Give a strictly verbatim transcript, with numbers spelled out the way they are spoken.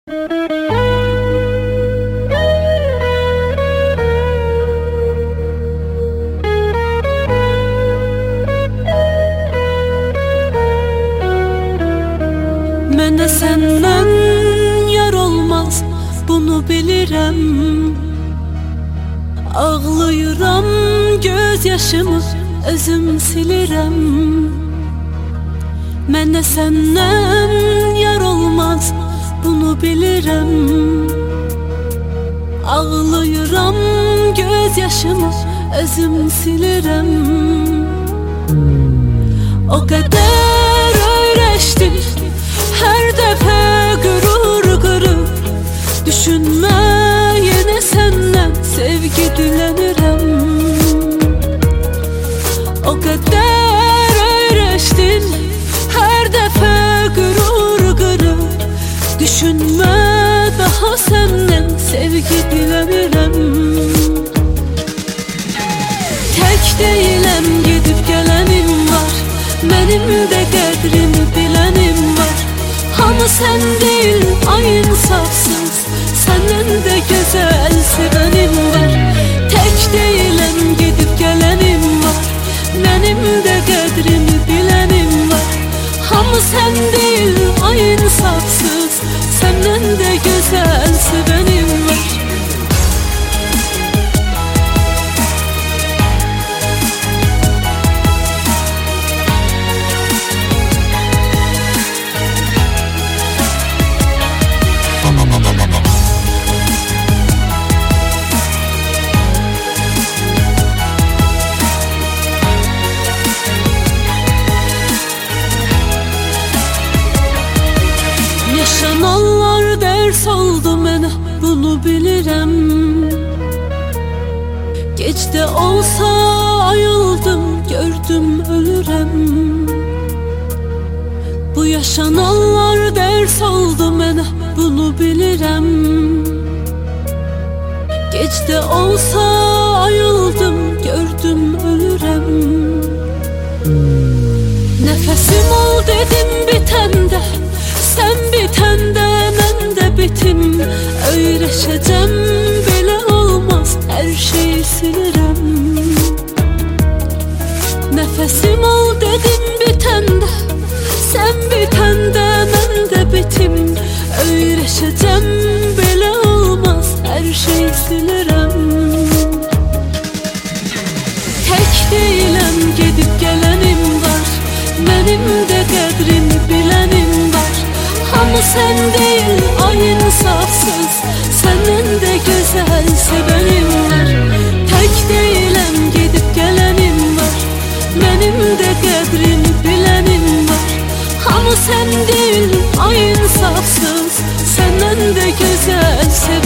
Mənə səndən yar olmaz, bunu bilirəm. Ağlayıram, göz yaşımı özüm silirəm. Mənə səndən yar olmaz, bunu bilirəm. Ağlayıram, göz yaşımı özüm silirəm. O qədər öyrəşdim, hər dəfə qürur qırıb. Düşünmə, yenə səndən sevgi dilənirəm. O qədər öyrəşdim, hər dəfə qürur qırıb. Düşünmə, daha səndən sevgi dilənirəm. Tək deyiləm, gedib gələnim var. Mənim də qədrimi bilənim var. Hamı sən deyil, ay insafsız, səndən də gözəl sevənim var. Tək deyiləm, gedib gələnim var. Mənim də qədrimi bilənim var. Hamı sən deyil, ay insafsız, səndən də gözəl sevənim var. Yaşananlar dərs oldu mənə, bunu bilirəm. Gec də olsa ayıldım, gördüm ölürəm. Bu yaşananlar dərs oldu mənə, bunu bilirəm. Gec də olsa ayıldım, gördüm ölürəm. Nəfəsim ol dedim bitəndə, sən bitəndə mən də bitim. Öyrəşəcəm, belə olmaz, hər şeyi silirəm. Nəfəsim ol dedim bitəndə, sən bitəndə mən də bitim. Öyrəşəcəm, belə olmaz, hər şeyi silirəm. Tək deyiləm, gedib gələnim var. Mənim də qədrimi bilənim var. Hamı sən deyil, ay insafsız, səndən də gözəl sevənim var. Tək deyiləm, gedib gələnim var. Mənim də qədrimi bilənim var. Hamı sən deyil, ay insafsız, səndən də gözəl sevənim var.